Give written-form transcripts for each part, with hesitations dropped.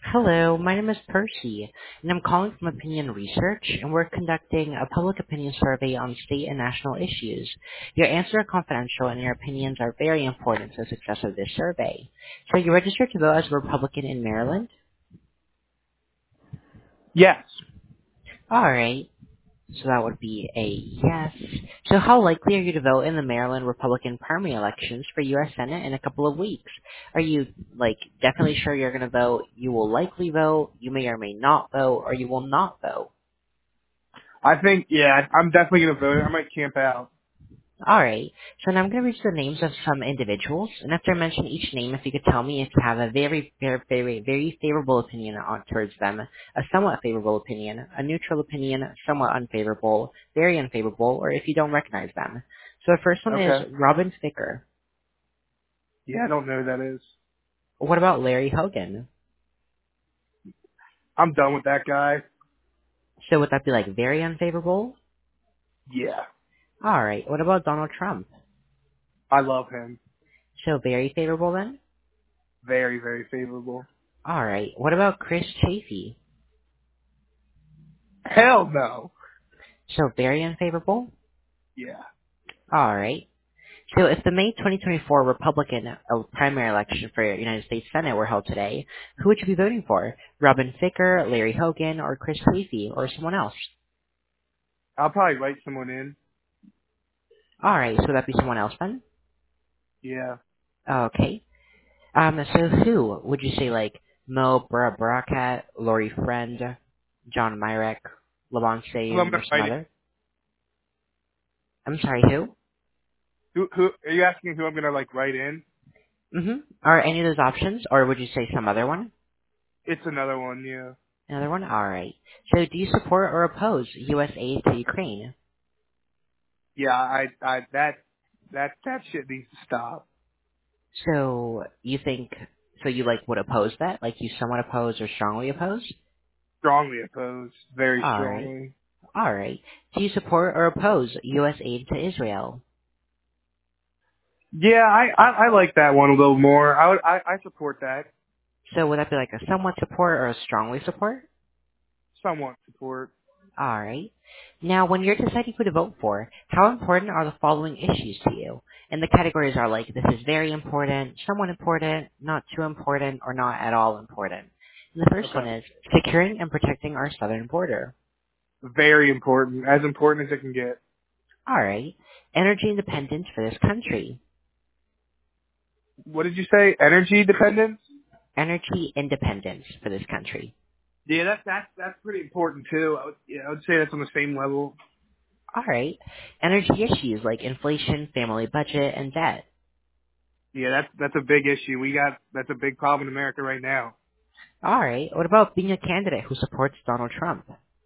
Hello, my name is Percy, and I'm calling from Opinion Research, and we're conducting a public opinion survey on state and national issues. Your answers are confidential, and your opinions are very important to the success of this survey. So you registered to vote as a Republican in Maryland? Yes. All right, so that would be a yes. So how likely are you to vote in the Maryland Republican primary elections for U.S. Senate in a couple of weeks? Are you, definitely sure you're going to vote? You will likely vote, you may or may not vote, or you will not vote? I think, yeah, I'm definitely going to vote. I might camp out. Alright, so now I'm going to read the names of some individuals, and after I mention each name, if you could tell me if you have a very favorable opinion on towards them, a somewhat favorable opinion, a neutral opinion, somewhat unfavorable, very unfavorable, or if you don't recognize them. So the first one is Okay. Robin Ficker. Yeah, I don't know who that is. What about Larry Hogan? I'm done with that guy. So would that be like very unfavorable? Yeah. Alright, what about Donald Trump? I love him. So very favorable then? Very, very favorable. Alright, what about Chris Chafee? Hell no. So very unfavorable? Yeah. Alright. So if the May 2024 Republican primary election for United States Senate were held today, who would you be voting for? Robin Ficker, Larry Hogan, or Chris Leafy, or someone else? I'll probably write someone in. Alright, so that'd be someone else then? Yeah. Okay. So who? Would you say like Mo Barakat, Lori Friend, John Myrek, Lavon Who I'm Sayum, going or to some write in. other? I'm sorry, who? Who, are you asking who I'm going to, write in? Mm-hmm. Are any of those options, or would you say some other one? It's another one, yeah. Another one? Alright. So do you support or oppose U.S. aid to Ukraine? Yeah, that shit needs to stop. So you think you would oppose that? Like you somewhat oppose or strongly oppose? Strongly opposed. Very All right. strongly. All right. Do you support or oppose U.S. aid to Israel? Yeah, I like that one a little more. I support that. So would that be like a somewhat support or a strongly support? Somewhat support. All right. Now, when you're deciding who to vote for, how important are the following issues to you? And the categories are like, this is very important, somewhat important, not too important, or not at all important. And the first Okay. one is securing and protecting our southern border. Very important. As important as it can get. All right. Energy independence for this country. What did you say? Energy dependence? Energy independence for this country. Yeah, that's pretty important too. I would say that's on the same level. All right. Energy issues like inflation, family budget, and debt. Yeah, that's a big issue. That's a big problem in America right now. All right. What about being a candidate who supports Donald Trump?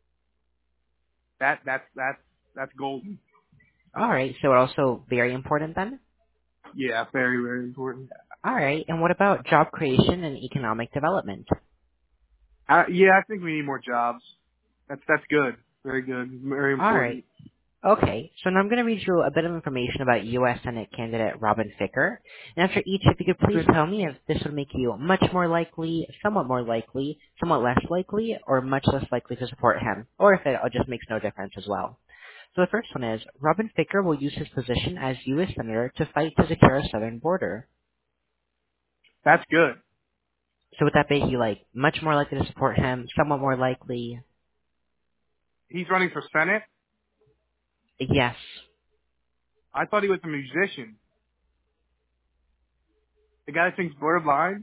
That's golden. All right. So also very important then? Yeah, very, very important. All right. And what about job creation and economic development? Yeah, I think we need more jobs. That's good. Very good. Very All right. important. Okay, so now I'm going to read you a bit of information about U.S. Senate candidate Robin Ficker. And after each, if you could please tell me if this would make you much more likely, somewhat less likely, or much less likely to support him, or if it just makes no difference as well. So the first one is, Robin Ficker will use his position as U.S. Senator to fight to secure a southern border. That's good. So would that make you, much more likely to support him, somewhat more likely? He's running for Senate. Yes. I thought he was a musician. The guy that sings Blurred Lines.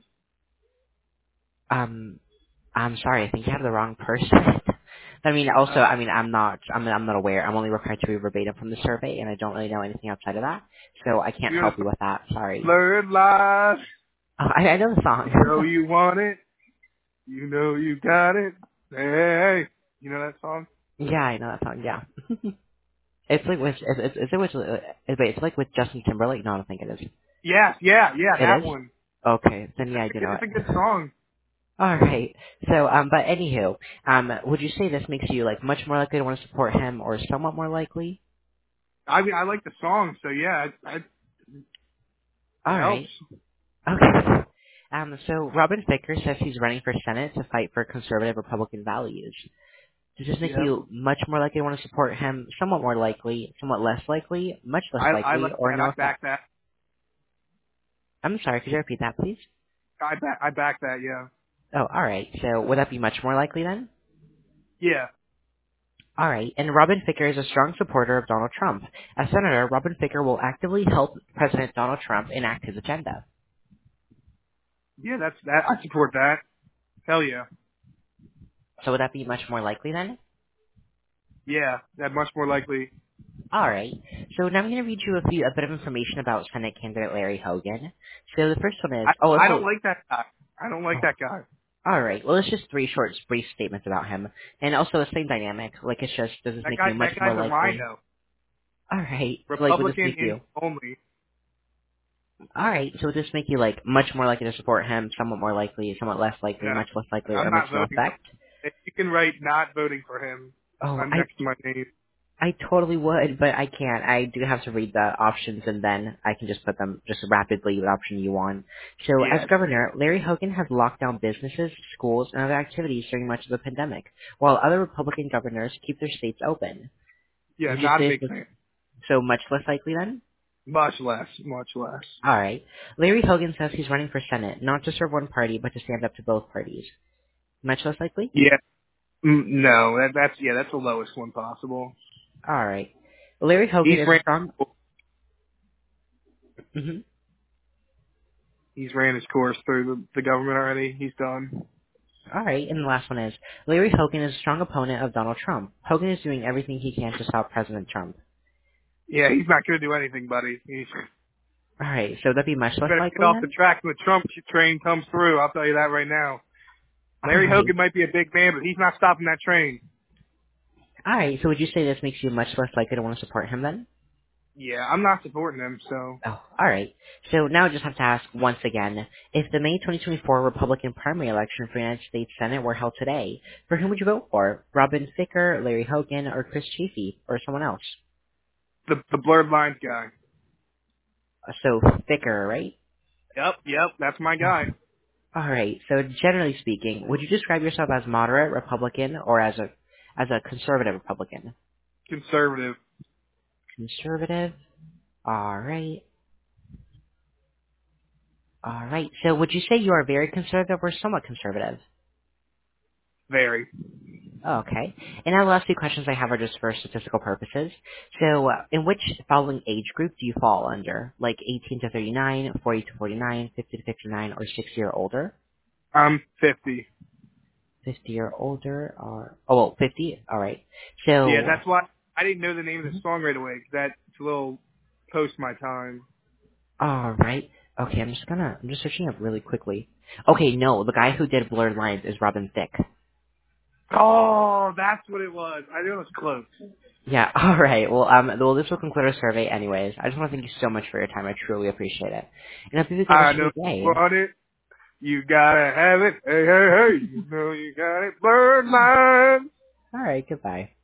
Um, I'm sorry, I think you have the wrong person. I mean, also, Oh. I'm not aware. I'm only required to read verbatim from the survey, and I don't really know anything outside of that, so I can't You're help you with that. Sorry. Blurred Lines. I know the song. You know you want it. You know you got it. Hey. You know that song? Yeah, I know that song. Yeah. It's like with, is it with, wait, it's like with Justin Timberlake? No, I don't think it is. Yeah, It that is? one. Okay, then yeah, I do know It's a good it. song. Alright. So, but anywho, would you say this makes you, much more likely to want to support him, or somewhat more likely? I mean, I like the song, so yeah, it helps. Alright. Okay. So Robin Ficker says he's running for Senate to fight for conservative Republican values. Does this make Yep. you much more likely to want to support him, somewhat more likely, somewhat less likely, much less I likely, like or that. no I effect? back that. I'm sorry, could you repeat that, please? I back that. Yeah. Oh, alright. So would that be much more likely then? Yeah. Alright, and Robin Ficker is a strong supporter of Donald Trump. As Senator, Robin Ficker will actively help President Donald Trump enact his agenda. Yeah. That's that. I support that. Hell yeah. So would that be much more likely then? Yeah. That much more likely. Alright, so now I'm going to read you a bit of information about Senate candidate Larry Hogan. So the first one is, I don't like that guy. I don't like that guy. alright, well it's just three short, brief statements about him. And also the same dynamic, like it's just, does this make you much That more guy's a likely? rhino. Alright, so like would this Republican make in you, only. alright, so would this make you like much more likely to support him, somewhat more likely, somewhat less likely, No. much less likely, I'm or makes not no voting for him. effect? If you can write not voting for him Oh, next to my name. I totally would, but I can't. I do have to read the options and then I can just put them just rapidly with option you want. So as Yeah. governor, Larry Hogan has locked down businesses, schools, and other activities during much of the pandemic, while other Republican governors keep their states open. Yeah, Would you not a say big this was fan. so much less likely then? Much less. Much less. Alright. Larry Hogan says he's running for Senate, not to serve one party, but to stand up to both parties. Much less likely? Yeah. No, that's the lowest one possible. Alright. Larry Hogan He's is a ran. strong... Mhm. He's ran his course through the government already. He's done. All right, and the last one is, Larry Hogan is a strong opponent of Donald Trump. Hogan is doing everything he can to stop President Trump. Yeah, he's not going to do anything, buddy. He's All right, so that'd be much less better get likely off the then? track when the Trump train comes through. I'll tell you that right now. All Larry right. Hogan might be a big man, but he's not stopping that train. All right, so would you say this makes you much less likely to want to support him then? Yeah, I'm not supporting him, so. Oh, all right. So now I just have to ask once again, if the May 2024 Republican primary election for the United States Senate were held today, for whom would you vote for? Robin Ficker, Larry Hogan, or Chris Chafee, or someone else? The blurred lines guy. So Ficker, right? Yep, that's my guy. All right. So generally speaking, would you describe yourself as moderate Republican or as a conservative Republican? Conservative. Conservative. All right. All right. So would you say you are very conservative or somewhat conservative? Very. Okay. And now the last few questions I have are just for statistical purposes. So in which following age group do you fall under? Like 18 to 39, 40 to 49, 50 to 59, or 60 or older? I'm 50. 50 or older, or, oh, well, 50? All right. Yeah, So that's why I didn't know the name of the song right away, 'cause that's a little post my time. all right. Okay, I'm just searching up really quickly. Okay, no, the guy who did Blurred Lines is Robin Thicke. Oh, that's what it was. I knew it was close. Yeah, all right. Well, this will conclude our survey anyways. I just want to thank you so much for your time. I truly appreciate it. And I hope you have a good I rest of know your day. you want it. You gotta have it. Hey, hey, hey. You know you got it. Blurred lines. All right, goodbye.